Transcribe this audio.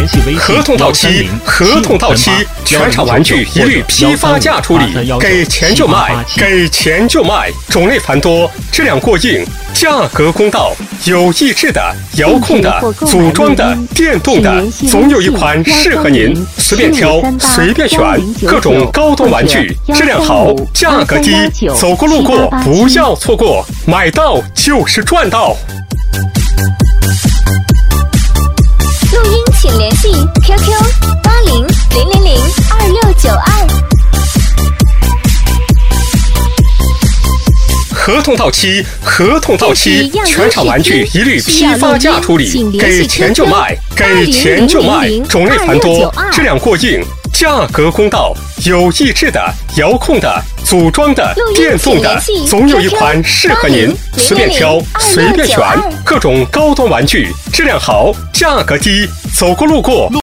合同到期，合同到期，全场玩具一律批发价处理，给钱就卖，给钱就卖，种类繁多，质量过硬，价格公道，有益智的、遥控的、组装的、电动的，总有一款适合您，随便挑，随便选，各种高端玩具，质量好，价格低，走过路过不要错过，买到就是赚到。 录音请联系 QQ8000002692。 合同到期，合同到期，全场玩具一律批发价处理，给钱就卖，给钱就卖，种类繁多，质量过硬，价格公道，有益智的、遥控的、组装的、电动的，总有一款适合您，随便挑，随便选，各种高端玩具，质量好，价格低，走过路过